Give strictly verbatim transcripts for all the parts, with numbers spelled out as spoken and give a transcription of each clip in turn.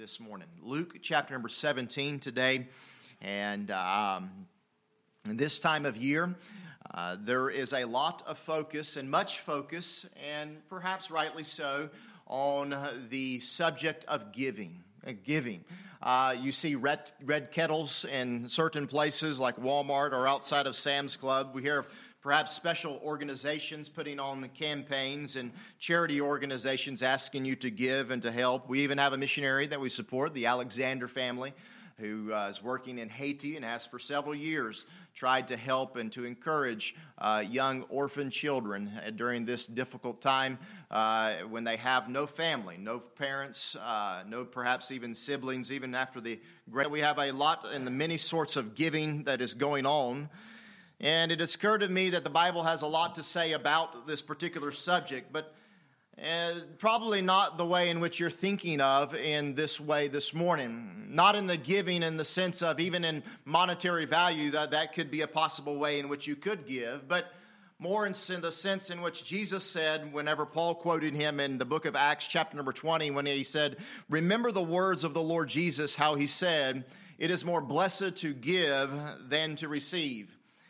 this morning. Luke chapter number seventeen today. And um, in this time of year, uh, there is a lot of focus and much focus, and perhaps rightly so, on the subject of giving. Uh, giving. Uh, you see red, red kettles in certain places like Walmart or outside of Sam's Club. We hear of perhaps special organizations putting on campaigns and charity organizations asking you to give and to help. We even have a missionary that we support, the Alexander family, who uh, is working in Haiti and has for several years tried to help and to encourage uh, young orphan children during this difficult time uh, when they have no family, no parents, uh, no perhaps even siblings, even after the great. We have a lot in the many sorts of giving that is going on. And it has occurred to me that the Bible has a lot to say about this particular subject, but uh, probably not the way in which you're thinking of in this way this morning. Not in the giving in the sense of even in monetary value, that that could be a possible way in which you could give, but more in the sense in which Jesus said, whenever Paul quoted him in the book of Acts, chapter number twenty, when he said, "Remember the words of the Lord Jesus, how he said, 'It is more blessed to give than to receive.'"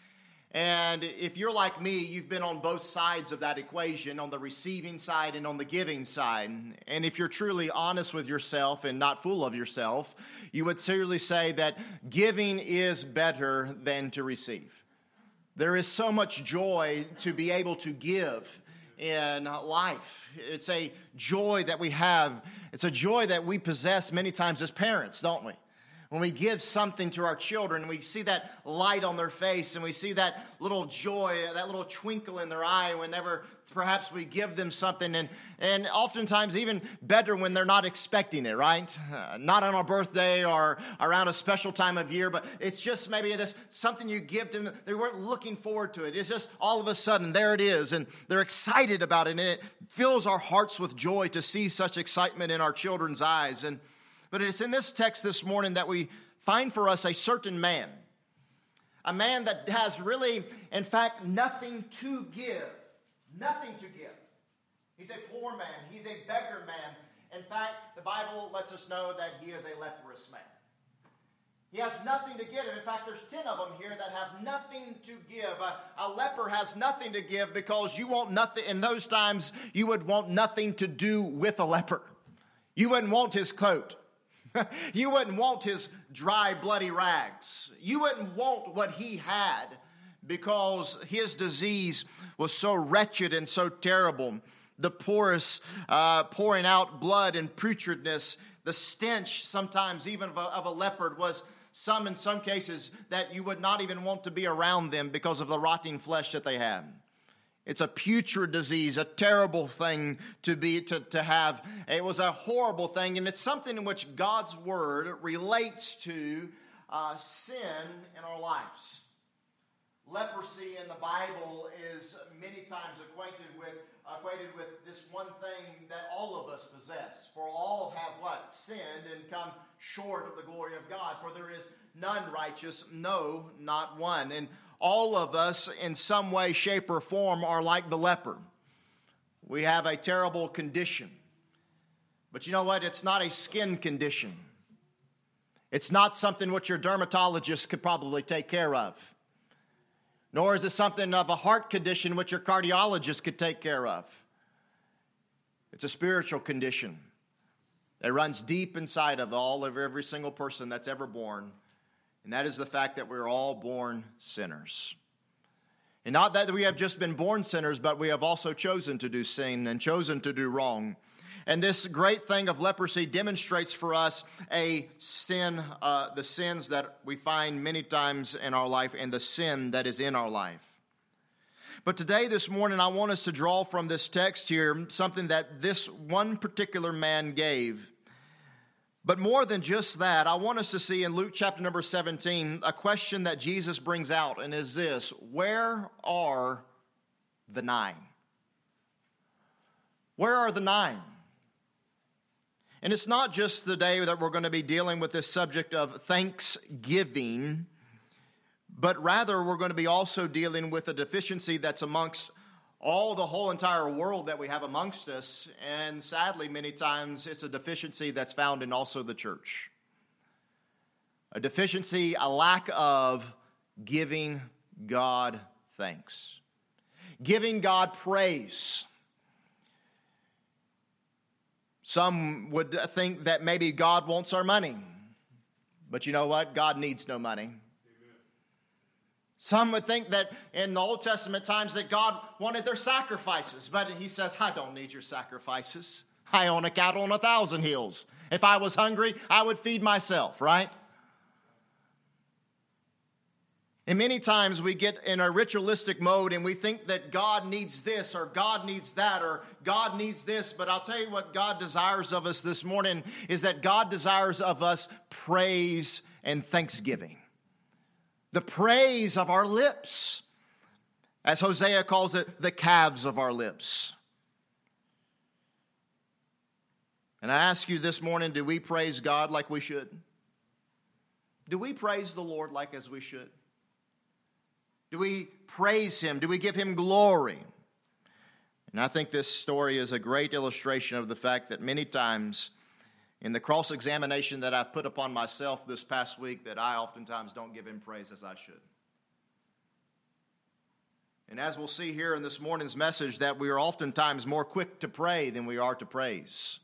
And if you're like me, you've been on both sides of that equation, on the receiving side and on the giving side. And if you're truly honest with yourself and not full of yourself, you would seriously say that giving is better than to receive. There is so much joy to be able to give in life. It's a joy that we have. It's a joy that we possess many times as parents, don't we? When we give something to our children, we see that light on their face and we see that little joy, that little twinkle in their eye whenever perhaps we give them something. And, and oftentimes even better when they're not expecting it, right? Uh, not on our birthday or around a special time of year, but it's just maybe this something you give to them. They weren't looking forward to it. It's just all of a sudden, there it is. And they're excited about it. And it fills our hearts with joy to see such excitement in our children's eyes. And But it's in this text this morning that we find for us a certain man. A man that has really, in fact, nothing to give. Nothing to give. He's a poor man. He's a beggar man. In fact, the Bible lets us know that he is a leprous man. He has nothing to give. In fact, there's ten of them here that have nothing to give. A, a leper has nothing to give because you want nothing. In those times, you would want nothing to do with a leper. You wouldn't want his coat. You wouldn't want his dry, bloody rags. You wouldn't want what he had because his disease was so wretched and so terrible. The porous, uh, pouring out blood and putridness, the stench sometimes even of a, of a leopard was some in some cases that you would not even want to be around them because of the rotting flesh that they had. It's a putrid disease, a terrible thing to be to, to have. It was a horrible thing, and it's something in which God's word relates to uh, sin in our lives. Leprosy in the Bible is many times acquainted with equated with this one thing that all of us possess. For all have what? Sinned and come short of the glory of God. For there is none righteous, no, not one. And all of us, in some way, shape, or form, are like the leper. We have a terrible condition. But you know what? It's not a skin condition. It's not something which your dermatologist could probably take care of. Nor is it something of a heart condition which your cardiologist could take care of. It's a spiritual condition that runs deep inside of all of every single person that's ever born. And that is the fact that we're all born sinners. And not that we have just been born sinners, but we have also chosen to do sin and chosen to do wrong. And this great thing of leprosy demonstrates for us a sin, uh, the sins that we find many times in our life and the sin that is in our life. But today, this morning, I want us to draw from this text here something that this one particular man gave. But more than just that, I want us to see in Luke chapter number seventeen a question that Jesus brings out, and is this: where are the nine? Where are the nine? And it's not just the day that we're going to be dealing with this subject of thanksgiving, but rather we're going to be also dealing with a deficiency that's amongst all the whole entire world that we have amongst us, and sadly, many times it's a deficiency that's found in also the church. A deficiency, a lack of giving God thanks, giving God praise. Some would think that maybe God wants our money, but you know what? God needs no money. Some would think that in the Old Testament times that God wanted their sacrifices, but he says, I don't need your sacrifices. I own a cattle on a thousand hills. If I was hungry, I would feed myself, right? And many times we get in a ritualistic mode and we think that God needs this or God needs that or God needs this. But I'll tell you what God desires of us this morning is that God desires of us praise and thanksgiving. The praise of our lips. As Hosea calls it, the calves of our lips. And I ask you this morning, do we praise God like we should? Do we praise the Lord like as we should? Do we praise Him? Do we give Him glory? And I think this story is a great illustration of the fact that many times in the cross-examination that I've put upon myself this past week, that I oftentimes don't give Him praise as I should. And as we'll see here in this morning's message, that we are oftentimes more quick to pray than we are to praise.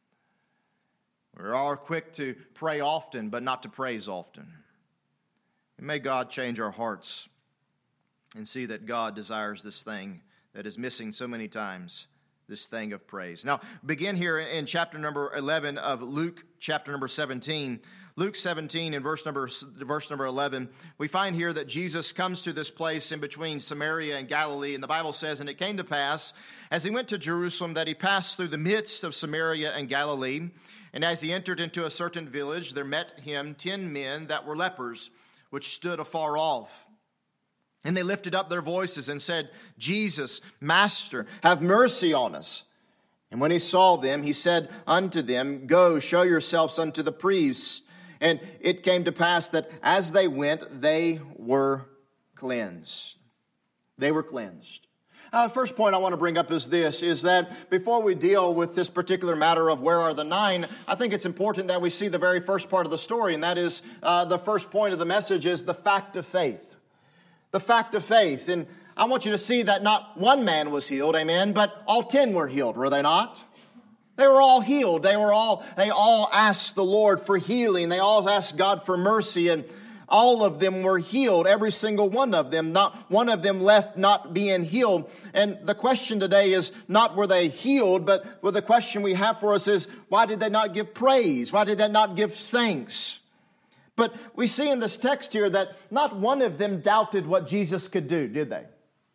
We are quick to pray often, but not to praise often. And may God change our hearts and see that God desires this thing that is missing so many times, this thing of praise. Now, begin here in chapter number eleven of Luke, chapter number seventeen. Luke seventeen and verse number, verse number eleven, we find here that Jesus comes to this place in between Samaria and Galilee, and the Bible says, and it came to pass, as he went to Jerusalem, that he passed through the midst of Samaria and Galilee, and as he entered into a certain village, there met him ten men that were lepers, which stood afar off. And they lifted up their voices and said, Jesus, Master, have mercy on us. And when he saw them, he said unto them, Go, show yourselves unto the priests. And it came to pass that as they went, they were cleansed. They were cleansed. Uh, the first point I want to bring up is this, is that before we deal with this particular matter of where are the nine, I think it's important that we see the very first part of the story, and that is uh, the first point of the message is the fact of faith. The fact of faith. And I want you to see that not one man was healed, amen, but all ten were healed, were they not? They were all healed. They were all, they all asked the Lord for healing. They all asked God for mercy, and all of them were healed, every single one of them. Not one of them left not being healed. And the question today is not were they healed, but well, the question we have for us is, why did they not give praise? Why did they not give thanks? But we see in this text here that not one of them doubted what Jesus could do, did they?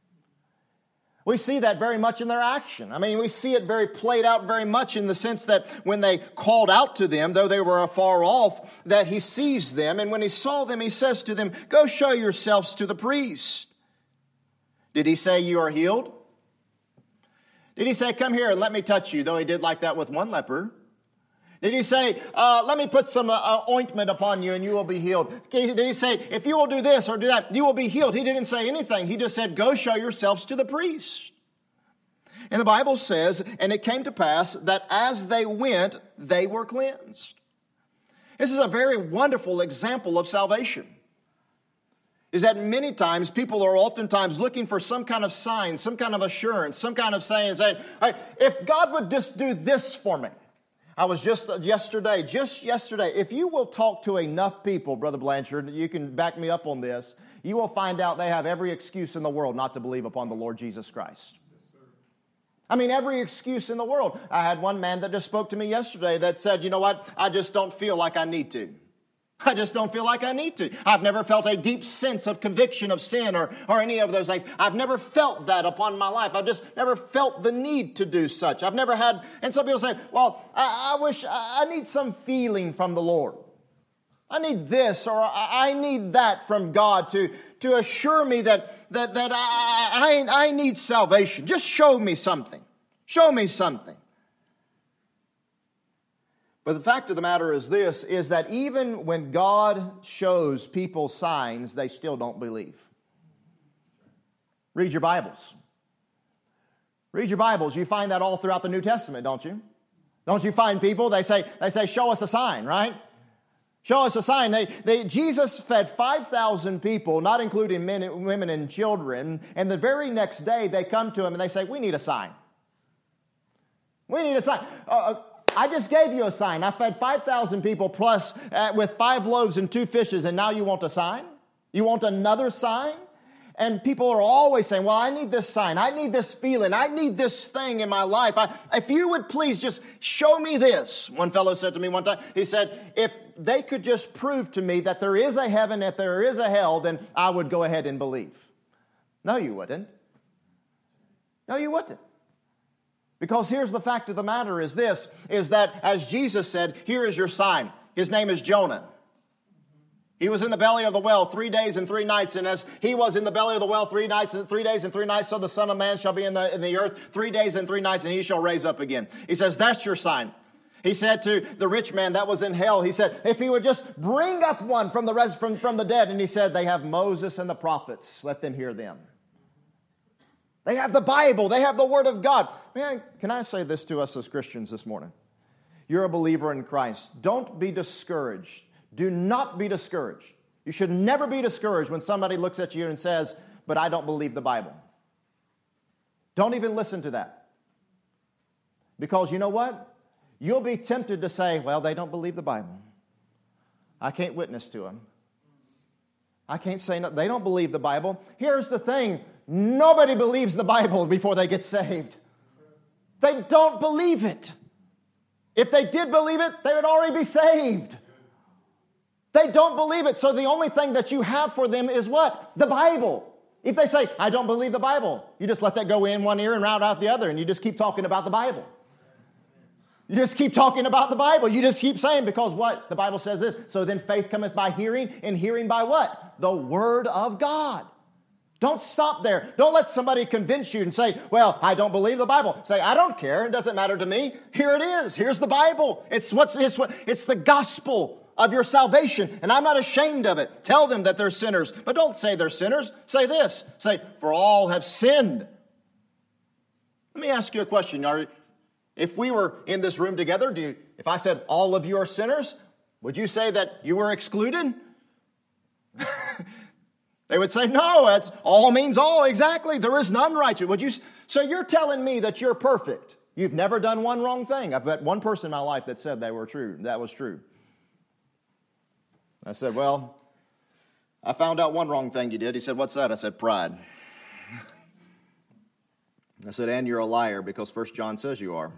We see that very much in their action. I mean, we see it very played out very much in the sense that when they called out to them, though they were afar off, that he sees them. And when he saw them, he says to them, Go show yourselves to the priest. Did he say you are healed? Did he say, come here and let me touch you, though he did like that with one leper? Did he say, uh, let me put some uh, ointment upon you and you will be healed? Did he say, if you will do this or do that, you will be healed? He didn't say anything. He just said, go show yourselves to the priest. And the Bible says, and it came to pass that as they went, they were cleansed. This is a very wonderful example of salvation. Is that many times people are oftentimes looking for some kind of sign, some kind of assurance, some kind of saying, saying, hey, if God would just do this for me. I was just yesterday, just yesterday, if you will talk to enough people, Brother Blanchard, you can back me up on this, you will find out they have every excuse in the world not to believe upon the Lord Jesus Christ. I mean, every excuse in the world. I had one man that just spoke to me yesterday that said, you know what, I just don't feel like I need to. I just don't feel like I need to. I've never felt a deep sense of conviction of sin or, or any of those things. I've never felt that upon my life. I've just never felt the need to do such. I've never had, and some people say, well, I, I wish, I need some feeling from the Lord. I need this or I need that from God to, to assure me that, that, that I, I, I need salvation. Just show me something. Show me something. But the fact of the matter is this, is that even when God shows people signs, they still don't believe. Read your Bibles. Read your Bibles. You find that all throughout the New Testament, don't you? Don't you find people, they say, they say, show us a sign, right? Show us a sign. They, they, Jesus fed five thousand people, not including men, and women and children, and the very next day they come to him and they say, we need a sign. We need a sign. Uh, I just gave you a sign. I fed five thousand people plus uh, with five loaves and two fishes, and now you want a sign? You want another sign? And people are always saying, well, I need this sign. I need this feeling. I need this thing in my life. I, if you would please just show me this. One fellow said to me one time, he said, if they could just prove to me that there is a heaven, that there is a hell, then I would go ahead and believe. No, you wouldn't. No, you wouldn't. Because here's the fact of the matter is this, is that as Jesus said, here is your sign. His name is Jonah. He was in the belly of the well three days and three nights, and as he was in the belly of the well three nights and three days and three nights, so the Son of Man shall be in the in the earth three days and three nights, and he shall raise up again. He says, that's your sign. He said to the rich man that was in hell, he said, if he would just bring up one from the res- from, from the dead, and he said, they have Moses and the prophets. Let them hear them. They have the Bible. They have the Word of God. Man, can I say this to us as Christians this morning? You're a believer in Christ. Don't be discouraged. Do not be discouraged. You should never be discouraged when somebody looks at you and says, but I don't believe the Bible. Don't even listen to that. Because you know what? You'll be tempted to say, well, they don't believe the Bible. I can't witness to them. I can't say no. They don't believe the Bible. Here's the thing. Nobody believes the Bible before they get saved. They don't believe it. If they did believe it, they would already be saved. They don't believe it. So the only thing that you have for them is what? The Bible. If they say, I don't believe the Bible, you just let that go in one ear and round out the other, and you just keep talking about the Bible. You just keep talking about the Bible. You just keep saying, because what? The Bible says this. So then faith cometh by hearing, and hearing by what? The Word of God. Don't stop there. Don't let somebody convince you and say, well, I don't believe the Bible. Say, I don't care. It doesn't matter to me. Here it is. Here's the Bible. It's what's it's what it's the gospel of your salvation, and I'm not ashamed of it. Tell them that they're sinners, but don't say they're sinners. Say this. Say, for all have sinned. Let me ask you a question. Are, if we were in this room together, do you, if I said all of you are sinners, would you say that you were excluded? They would say, no, that's all means all. Exactly. There is none righteous. Would you? So you're telling me that you're perfect. You've never done one wrong thing. I've met one person in my life that said they were true. That was true. I said, well, I found out one wrong thing you did. He said, what's that? I said, pride. I said, and you're a liar, because First John says you are.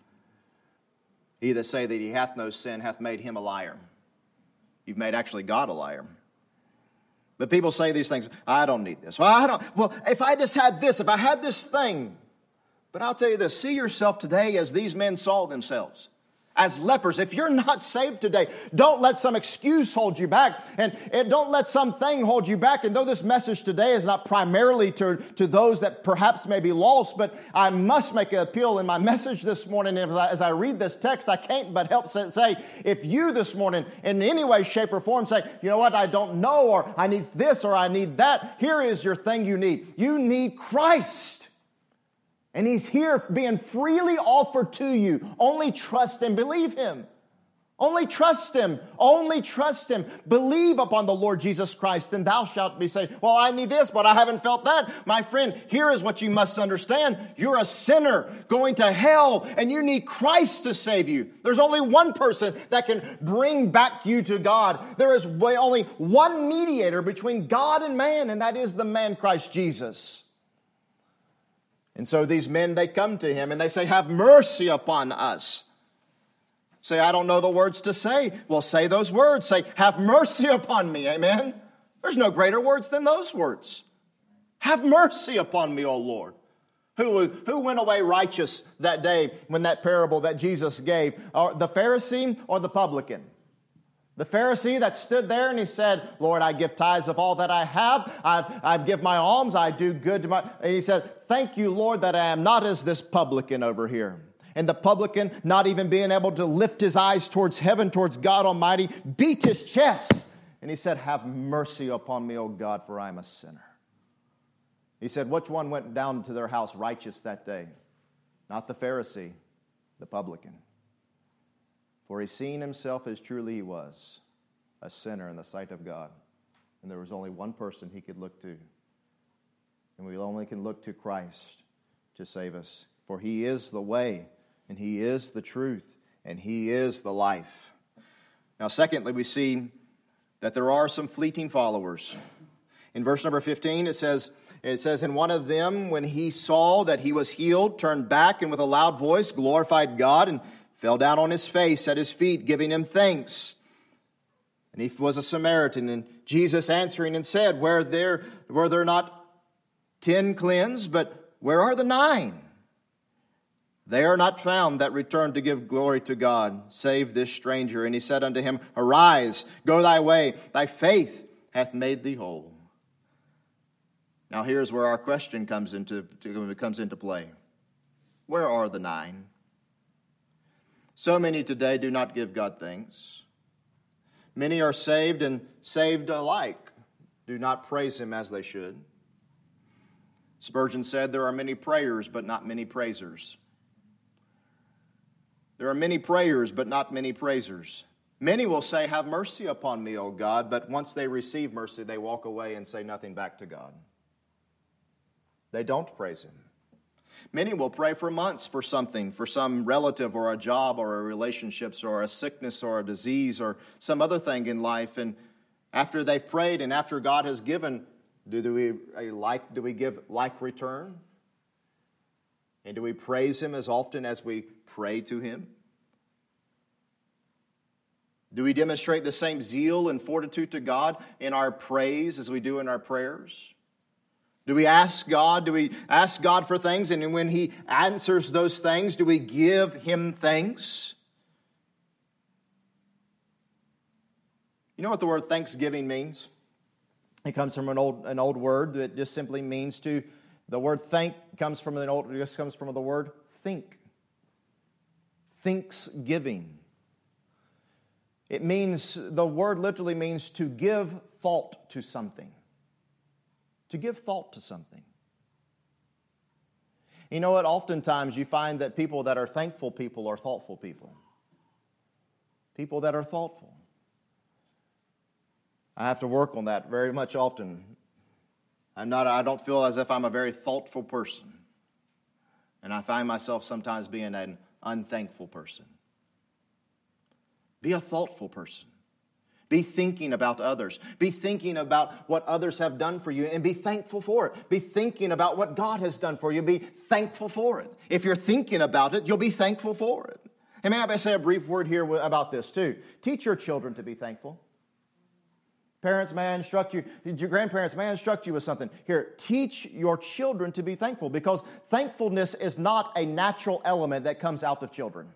He that say that he hath no sin hath made him a liar. You've made actually God a liar. But people say these things, I don't need this. Well, I don't. Well, if I just had this, if I had this thing. But I'll tell you this, see yourself today as these men saw themselves. As lepers. If you're not saved today, don't let some excuse hold you back. And, and don't let something hold you back. And though this message today is not primarily to, to those that perhaps may be lost, but I must make an appeal in my message this morning. As I, as I read this text, I can't but help say, if you this morning in any way, shape, or form say, you know what, I don't know, or I need this, or I need that. Here is your thing you need. You need Christ. And He's here being freely offered to you. Only trust and believe Him. Only trust Him. Only trust Him. Believe upon the Lord Jesus Christ, and thou shalt be saved. Well, I need this, but I haven't felt that. My friend, here is what you must understand. You're a sinner going to hell, and you need Christ to save you. There's only one person that can bring back you to God. There is only one mediator between God and man, and that is the man Christ Jesus. And so these men, they come to Him and they say, have mercy upon us. Say, I don't know the words to say. Well, say those words. Say, have mercy upon me. Amen. There's no greater words than those words. Have mercy upon me, O Lord. Who, who went away righteous that day when that parable that Jesus gave? Or the Pharisee or the publican? The Pharisee that stood there and he said, Lord, I give tithes of all that I have. I, I give my alms. I do good to my... And he said, thank you, Lord, that I am not as this publican over here. And the publican, not even being able to lift his eyes towards heaven, towards God Almighty, beat his chest. And he said, have mercy upon me, O God, for I am a sinner. He said, which one went down to their house righteous that day? not the Pharisee, the publican. For he seen himself as truly he was, a sinner in the sight of God. And there was only one person he could look to. And we only can look to Christ to save us. For he is the way, and he is the truth, and he is the life. Now, secondly, we see that there are some fleeting followers. In verse number fifteen, it says, it says, and one of them, when he saw that he was healed, turned back and with a loud voice glorified God and fell down on his face at his feet, giving him thanks. And he was a Samaritan. And Jesus answering and said, Were there, were there not ten cleansed, but where are the nine? They are not found that returned to give glory to God, save this stranger. And he said unto him, Arise, go thy way, thy faith hath made thee whole. Now here's where our question comes into, comes into play. Where are the nine? So many today do not give God thanks. Many are saved and saved alike, do not praise him as they should. Spurgeon said, there are many prayers, but not many praisers. There are many prayers, but not many praisers. Many will say, have mercy upon me, O God, but once they receive mercy, they walk away and say nothing back to God. They don't praise him. Many will pray for months for something, for some relative or a job or a relationships or a sickness or a disease or some other thing in life. And after they've prayed and after God has given, do, do we like do we give like return? And do we praise him as often as we pray to him? Do we demonstrate the same zeal and fortitude to God in our praise as we do in our prayers? Do we ask God? Do we ask God for things? And when he answers those things, do we give him thanks? You know what the word thanksgiving means? It comes from an old an old word that just simply means to, the word thank comes from an old, just comes from the word think. Thanksgiving. It means, the word literally means to give thought to something. To give thought to something. You know what? Oftentimes you find that people that are thankful people are thoughtful people. People that are thoughtful. I have to work on that very much often. I'm not, I don't feel as if I'm a very thoughtful person. And I find myself sometimes being an unthankful person. Be a thoughtful person. Be thinking about others. Be thinking about what others have done for you and be thankful for it. Be thinking about what God has done for you. Be thankful for it. If you're thinking about it, you'll be thankful for it. And may I say a brief word here about this too. Teach your children to be thankful. Parents, may I instruct you, your grandparents, may I instruct you with something. Here, teach your children to be thankful because thankfulness is not a natural element that comes out of children.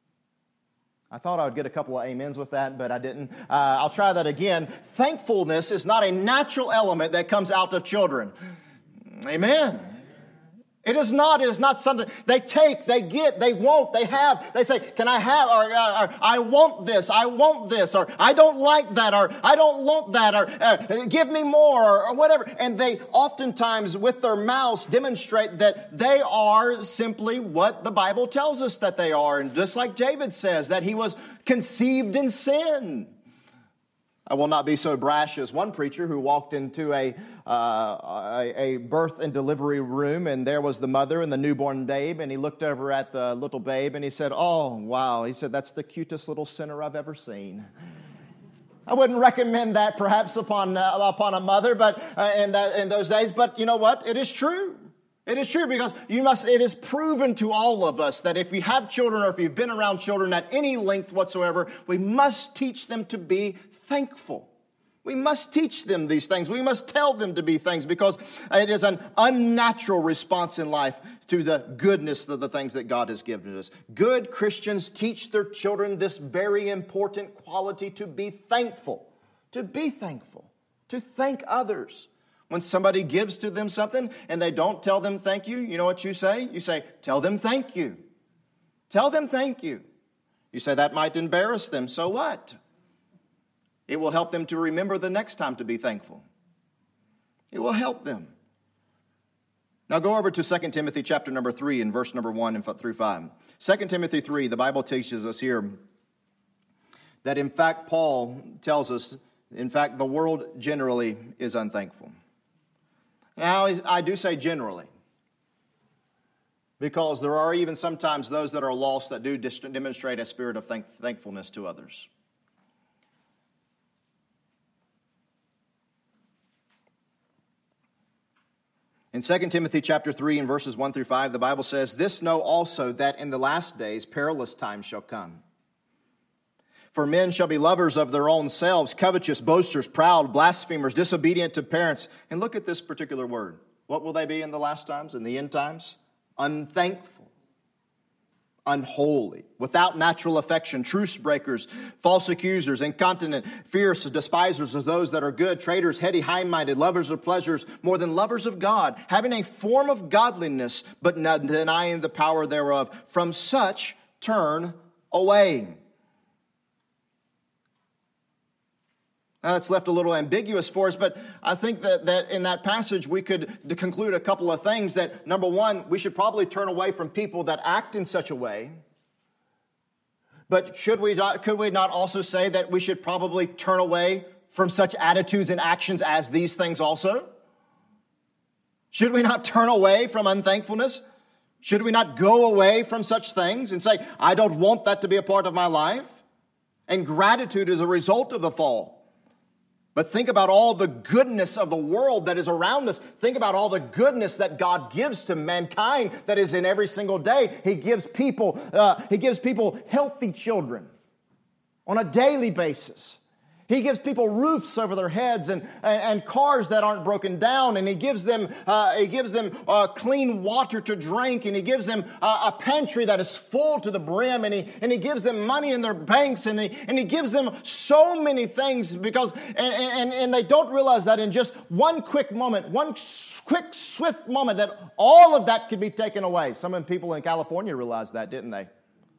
I thought I would get a couple of amens with that, but I didn't. Uh, I'll try that again. Thankfulness is not a natural element that comes out of children. Amen. It is not. It is not something they take, they get, they want, they have. They say, can I have, or, or, or I want this, I want this, or I don't like that, or I don't want that, or uh, give me more, or, or whatever. And they oftentimes, with their mouths, demonstrate that they are simply what the Bible tells us that they are. And just like David says, that he was conceived in sin. I will not be so brash as one preacher who walked into a, uh, a a birth and delivery room, and there was the mother and the newborn babe, and he looked over at the little babe, and he said, oh, wow. He said, that's the cutest little sinner I've ever seen. I wouldn't recommend that perhaps upon uh, upon a mother but uh, in, that, in those days, but you know what? It is true. It is true because you must. It is proven to all of us that if you have children or if you've been around children at any length whatsoever, we must teach them to be thankful. We must teach them these things. We must tell them to be things because it is an unnatural response in life to the goodness of the things that God has given us. Good Christians teach their children this very important quality to be thankful. To be thankful. To thank others. When somebody gives to them something and they don't tell them thank you, you know what you say? You say, tell them thank you. Tell them thank you. You say that might embarrass them. So what? It will help them to remember the next time to be thankful. It will help them. Now go over to Second Timothy chapter number three and verse number one and through five. Second Timothy three, the Bible teaches us here that in fact Paul tells us, in fact, the world generally is unthankful. Now, I do say generally, because there are even sometimes those that are lost that do demonstrate a spirit of thank- thankfulness to others. In Second Timothy chapter three and verses one through five, the Bible says, "This know also that in the last days perilous times shall come. For men shall be lovers of their own selves, covetous, boasters, proud, blasphemers, disobedient to parents." And look at this particular word. What will they be in the last times, in the end times? Unthankful, unholy, without natural affection, truce breakers, false accusers, incontinent, fierce, despisers of those that are good, traitors, heady, high-minded, lovers of pleasures more than lovers of God, having a form of godliness, but not denying the power thereof. From such turn away. Now, that's left a little ambiguous for us, but I think that, that in that passage we could conclude a couple of things. That, number one, we should probably turn away from people that act in such a way. But should we not, could we not also say that we should probably turn away from such attitudes and actions as these things also? Should we not turn away from unthankfulness? Should we not go away from such things and say, I don't want that to be a part of my life? And gratitude is a result of the fall. But think about all the goodness of the world that is around us. Think about all the goodness that God gives to mankind that is in every single day. He gives people, uh, He gives people healthy children on a daily basis. He gives people roofs over their heads and, and, and cars that aren't broken down. And He gives them uh, He gives them uh, clean water to drink. And He gives them uh, a pantry that is full to the brim. And He and He gives them money in their banks. And He and He gives them so many things because and, and, and they don't realize that in just one quick moment, one quick, swift moment, that all of that could be taken away. Some people in California realized that, didn't they?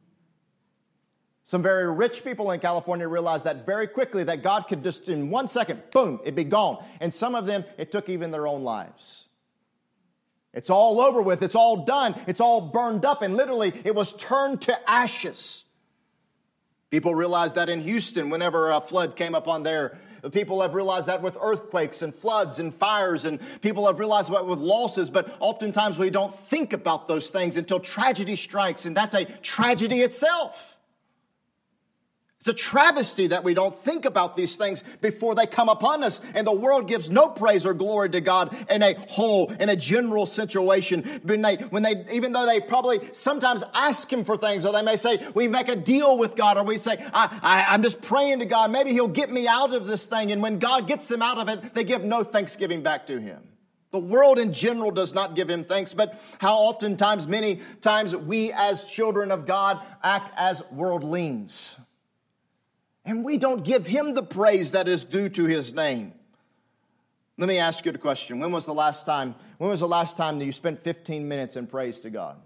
Some very rich people in California realized that very quickly, that God could just in one second, boom, it'd be gone. And some of them, it took even their own lives. It's all over with. It's all done. It's all burned up. And literally, it was turned to ashes. People realized that in Houston, whenever a flood came upon there. People have realized that with earthquakes and floods and fires. And people have realized that with losses. But oftentimes, we don't think about those things until tragedy strikes. And that's a tragedy itself. It's a travesty that we don't think about these things before they come upon us. And the world gives no praise or glory to God in a whole, in a general situation. When they, when they, even though they probably sometimes ask Him for things, or they may say, we make a deal with God, or we say, I, I, I'm just praying to God. Maybe He'll get me out of this thing. And when God gets them out of it, they give no thanksgiving back to Him. The world in general does not give Him thanks, but how oftentimes, many times, we as children of God act as worldlings. And we don't give Him the praise that is due to His name. Let me ask you a question. When was the last time, when was the last time that you spent fifteen minutes in praise to God?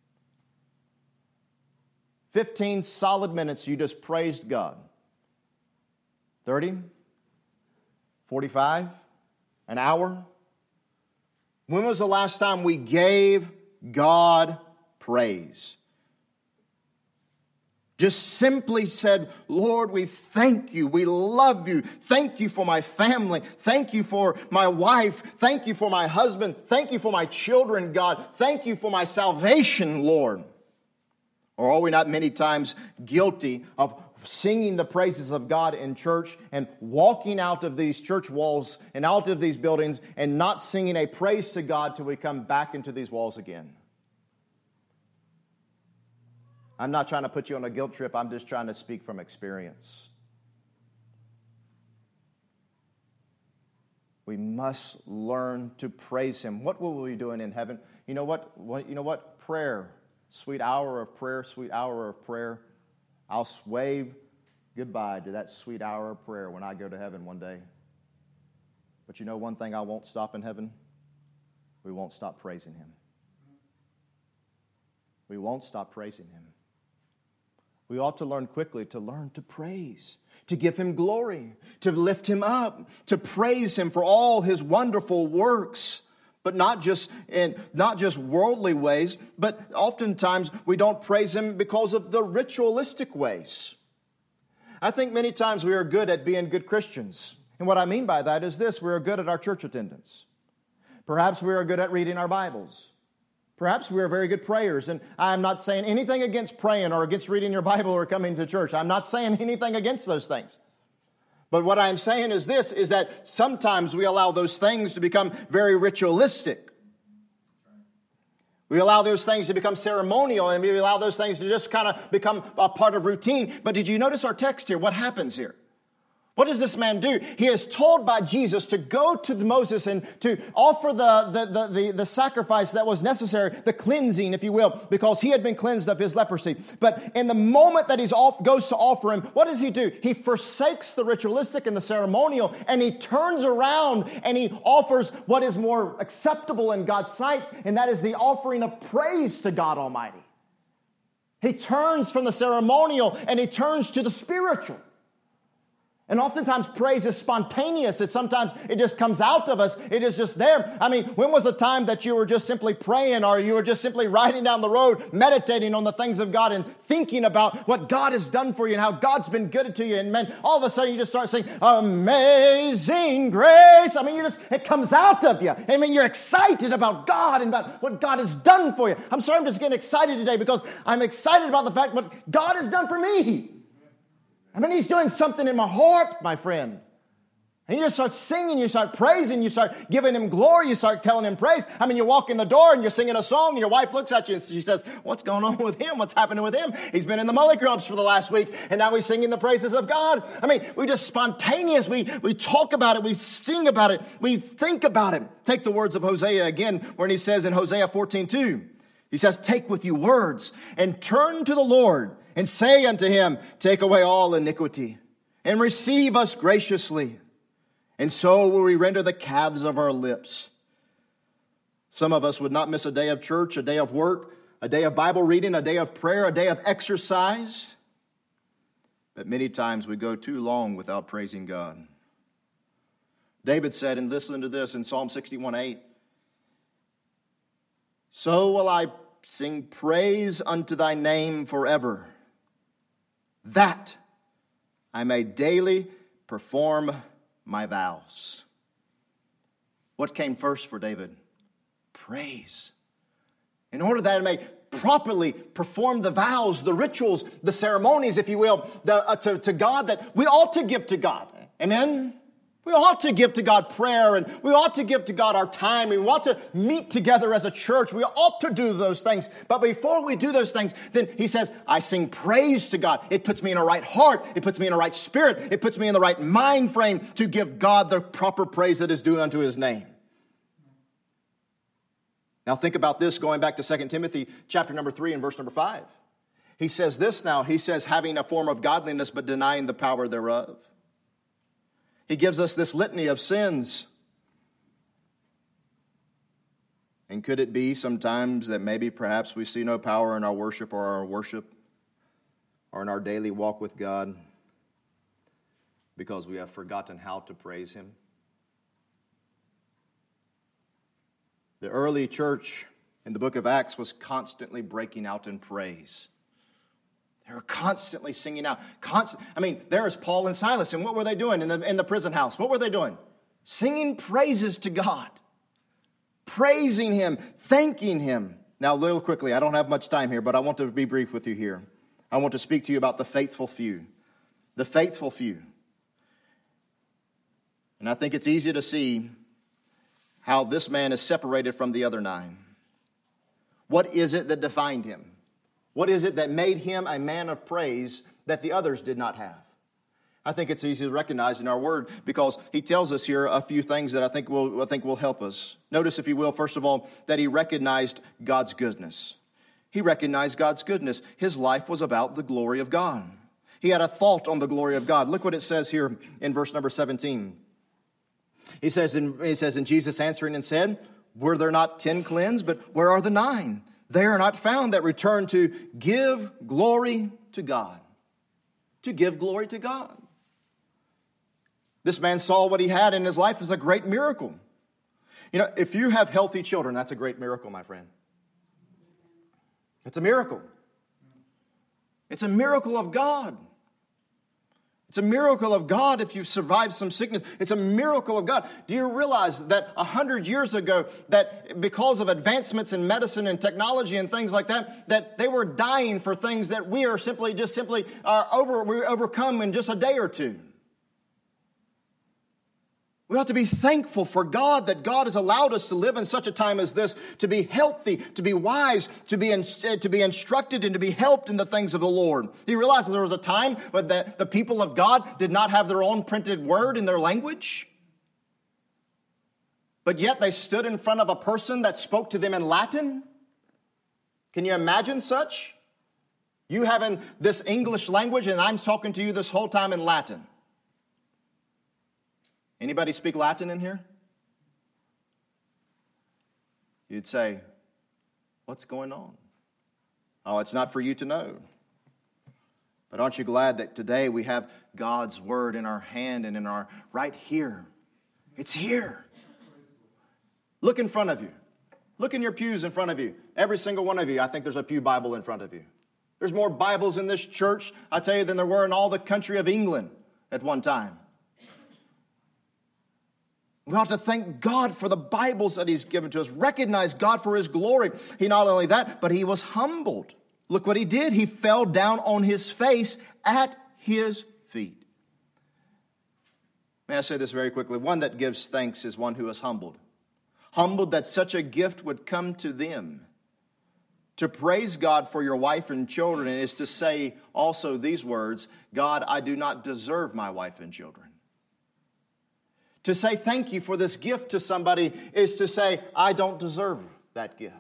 fifteen solid minutes you just praised God. thirty? forty-five? An hour? When was the last time we gave God praise? Just simply said, Lord, we thank You. We love You. Thank You for my family. Thank You for my wife. Thank You for my husband. Thank You for my children, God. Thank You for my salvation, Lord. Or are we not many times guilty of singing the praises of God in church and walking out of these church walls and out of these buildings and not singing a praise to God till we come back into these walls again? I'm not trying to put you on a guilt trip. I'm just trying to speak from experience. We must learn to praise Him. What will we be doing in heaven? You know what? You know what? Prayer. Sweet hour of prayer, sweet hour of prayer. I'll wave goodbye to that sweet hour of prayer when I go to heaven one day. But you know one thing I won't stop in heaven? We won't stop praising Him. We won't stop praising Him. We ought to learn quickly to learn to praise, to give Him glory, to lift Him up, to praise Him for all His wonderful works. but not just in not just worldly ways, but oftentimes we don't praise Him because of the ritualistic ways. I think many times we are good at being good Christians. And what I mean by that is this: we are good at our church attendance. Perhaps we are good at reading our Bibles. Perhaps we are very good prayers. And I'm not saying anything against praying or against reading your Bible or coming to church. I'm not saying anything against those things. But what I'm saying is this, is that sometimes we allow those things to become very ritualistic. We allow those things to become ceremonial, and we allow those things to just kind of become a part of routine. But did you notice our text here? What happens here? What does this man do? He is told by Jesus to go to Moses and to offer the, the, the, the, the sacrifice that was necessary, the cleansing, if you will, because he had been cleansed of his leprosy. But in the moment that he goes to offer him, what does he do? He forsakes the ritualistic and the ceremonial, and he turns around and he offers what is more acceptable in God's sight, and that is the offering of praise to God Almighty. He turns from the ceremonial and he turns to the spiritual. And oftentimes praise is spontaneous. It sometimes it just comes out of us. It is just there. I mean, when was a time that you were just simply praying, or you were just simply riding down the road, meditating on the things of God and thinking about what God has done for you and how God's been good to you? And man, all of a sudden you just start saying, "Amazing grace." I mean, you just, it comes out of you. I mean, you're excited about God and about what God has done for you. I'm sorry, I'm just getting excited today because I'm excited about the fact what God has done for me. I mean, He's doing something in my heart, my friend. And you just start singing, you start praising, you start giving Him glory, you start telling Him praise. I mean, you walk in the door and you're singing a song and your wife looks at you and she says, "What's going on with him? What's happening with him? He's been in the Mully Clubs for the last week and now he's singing the praises of God." I mean, we just spontaneous. We, we talk about it. We sing about it. We think about it. Take the words of Hosea again, when he says in Hosea fourteen two, he says, "Take with you words and turn to the Lord and say unto Him, take away all iniquity and receive us graciously. And so will we render the calves of our lips." Some of us would not miss a day of church, a day of work, a day of Bible reading, a day of prayer, a day of exercise. But many times we go too long without praising God. David said, and listen to this in Psalm sixty-one eight, "So will I sing praise unto thy name forever, that I may daily perform my vows." What came first for David? Praise. In order that I may properly perform the vows, the rituals, the ceremonies, if you will, the, uh, to, to God that we ought to give to God. Amen? We ought to give to God prayer, and we ought to give to God our time. We ought to meet together as a church. We ought to do those things. But before we do those things, then he says, I sing praise to God. It puts me in a right heart. It puts me in a right spirit. It puts me in the right mind frame to give God the proper praise that is due unto His name. Now think about this, going back to Second Timothy chapter number three and verse number five. He says this now. He says, having a form of godliness but denying the power thereof. He gives us this litany of sins. And could it be sometimes that maybe perhaps we see no power in our worship or our worship or in our daily walk with God because we have forgotten how to praise Him? The early church in the book of Acts was constantly breaking out in praise. They were constantly singing out. Constant, I mean, there is Paul and Silas, and what were they doing in the, in the prison house? What were they doing? Singing praises to God. Praising Him, thanking Him. Now, a little quickly, I don't have much time here, but I want to be brief with you here. I want to speak to you about the faithful few. The faithful few. And I think it's easy to see how this man is separated from the other nine. What is it that defined him? What is it that made him a man of praise that the others did not have? I think it's easy to recognize in our word because he tells us here a few things that I think will, I think will help us. Notice, if you will, first of all, that he recognized God's goodness. He recognized God's goodness. His life was about the glory of God. He had a thought on the glory of God. Look what it says here in verse number seventeen. He says, in, he says, and Jesus answering and said, were there not ten cleansed, but where are the nine? They are not found that return to give glory to God. To give glory to God. This man saw what he had in his life as a great miracle. You know, if you have healthy children, that's a great miracle, my friend. It's a miracle. It's a miracle of God. It's a miracle of God if you've survived some sickness. It's a miracle of God. Do you realize that a hundred years ago, that because of advancements in medicine and technology and things like that, that they were dying for things that we are simply, just simply are over, we overcome in just a day or two? We ought to be thankful for God that God has allowed us to live in such a time as this, to be healthy, to be wise, to be in, to be instructed, and to be helped in the things of the Lord. Do you realize that there was a time when the, the people of God did not have their own printed word in their language? But yet they stood in front of a person that spoke to them in Latin? Can you imagine such? You having this English language and I'm talking to you this whole time in Latin. Anybody speak Latin in here? You'd say, what's going on? Oh, it's not for you to know. But aren't you glad that today we have God's word in our hand and in our right here? It's here. Look in front of you. Look in your pews in front of you. Every single one of you, I think there's a pew Bible in front of you. There's more Bibles in this church, I tell you, than there were in all the country of England at one time. We ought to thank God for the Bibles that He's given to us. Recognize God for His glory. He not only that, but He was humbled. Look what He did. He fell down on His face at His feet. May I say this very quickly? One that gives thanks is one who is humbled. Humbled that such a gift would come to them. To praise God for your wife and children is to say also these words, God, I do not deserve my wife and children. To say thank you for this gift to somebody is to say, I don't deserve that gift.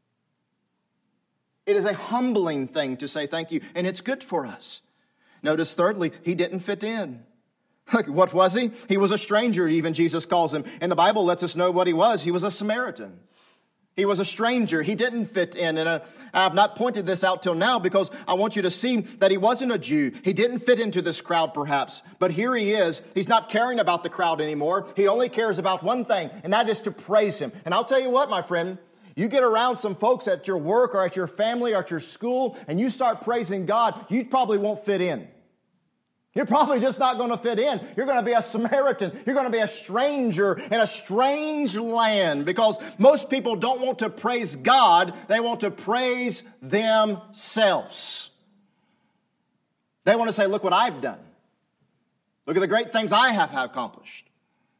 It is a humbling thing to say thank you, and it's good for us. Notice thirdly, he didn't fit in. What was he? He was a stranger, even Jesus calls him. And the Bible lets us know what he was. He was a Samaritan. He was a stranger. He didn't fit in. And I have not pointed this out till now because I want you to see that he wasn't a Jew. He didn't fit into this crowd perhaps. But here he is. He's not caring about the crowd anymore. He only cares about one thing, and that is to praise him. And I'll tell you what, my friend, you get around some folks at your work or at your family or at your school, and you start praising God, you probably won't fit in. You're probably just not going to fit in. You're going to be a Samaritan. You're going to be a stranger in a strange land because most people don't want to praise God. They want to praise themselves. They want to say, look what I've done. Look at the great things I have accomplished.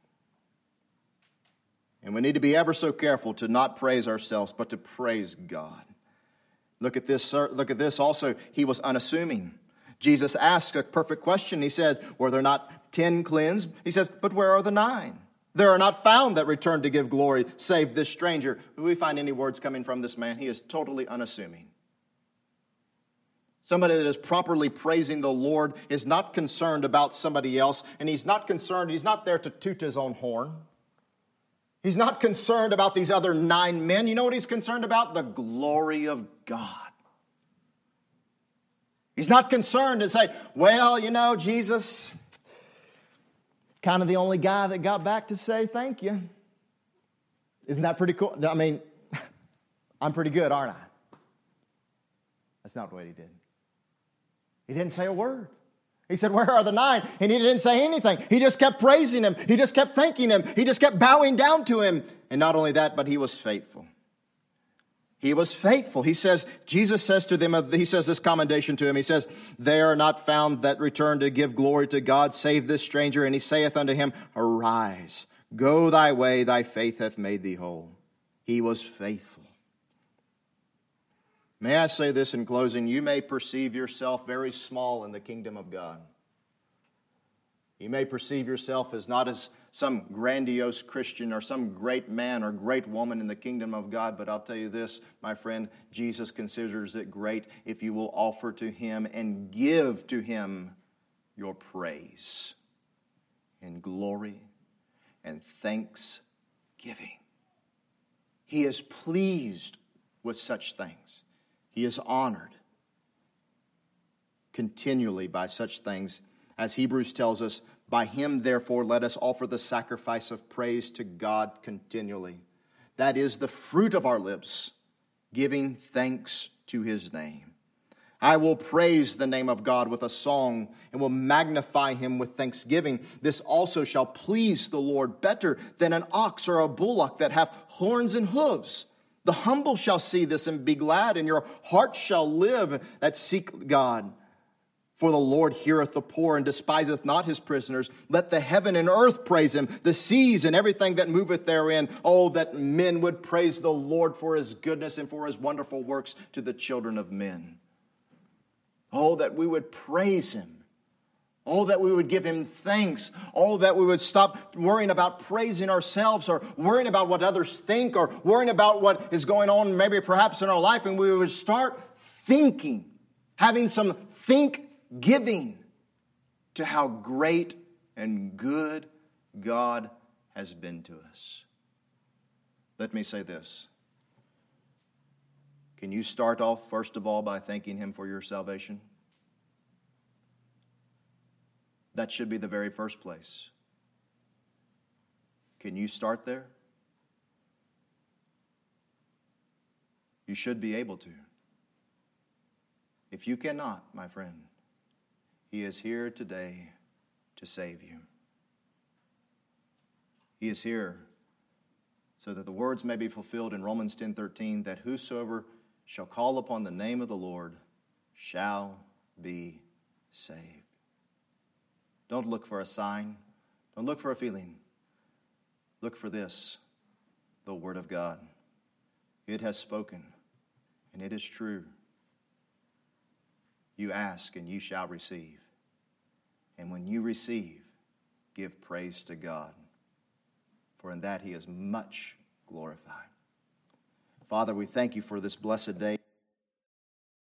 And we need to be ever so careful to not praise ourselves, but to praise God. Look at this, look at this also. He was unassuming. Jesus asked a perfect question. He said, were there not ten cleansed? He says, but where are the nine? There are not found that returned to give glory, save this stranger. Do we find any words coming from this man? He is totally unassuming. Somebody that is properly praising the Lord is not concerned about somebody else, and he's not concerned, he's not there to toot his own horn. He's not concerned about these other nine men. You know what he's concerned about? The glory of God. He's not concerned and say, well, you know, Jesus, kind of the only guy that got back to say thank you. Isn't that pretty cool? I mean, I'm pretty good, aren't I? That's not what he did. He didn't say a word. He said, where are the nine? And he didn't say anything. He just kept praising him. He just kept thanking him. He just kept bowing down to him. And not only that, but he was faithful. He was faithful. He says, Jesus says to them, he says this commendation to him. He says, they are not found that return to give glory to God, save this stranger. And he saith unto him, arise, go thy way, thy faith hath made thee whole. He was faithful. May I say this in closing? You may perceive yourself very small in the kingdom of God. You may perceive yourself as not as some grandiose Christian or some great man or great woman in the kingdom of God, but I'll tell you this, my friend, Jesus considers it great if you will offer to him and give to him your praise and glory and thanksgiving. He is pleased with such things. He is honored continually by such things, as Hebrews tells us, By him, therefore, let us offer the sacrifice of praise to God continually. That is the fruit of our lips, giving thanks to his name. I will praise the name of God with a song and will magnify him with thanksgiving. This also shall please the Lord better than an ox or a bullock that hath horns and hooves. The humble shall see this and be glad, and your heart shall live that seek God. For the Lord heareth the poor and despiseth not his prisoners. Let the heaven and earth praise him, the seas and everything that moveth therein. Oh, that men would praise the Lord for his goodness and for his wonderful works to the children of men. Oh, that we would praise him. Oh, that we would give him thanks. Oh, that we would stop worrying about praising ourselves or worrying about what others think or worrying about what is going on maybe perhaps in our life, and we would start thinking, having some think giving to how great and good God has been to us. Let me say this. Can you start off, first of all, by thanking him for your salvation? That should be the very first place. Can you start there? You should be able to. If you cannot, my friend, he is here today to save you. He is here so that the words may be fulfilled in Romans ten thirteen, that whosoever shall call upon the name of the Lord shall be saved. Don't look for a sign. Don't look for a feeling. Look for this, the Word of God. It has spoken, and it is true. You ask, and you shall receive. And when you receive, give praise to God, for in that he is much glorified. Father, we thank you for this blessed day.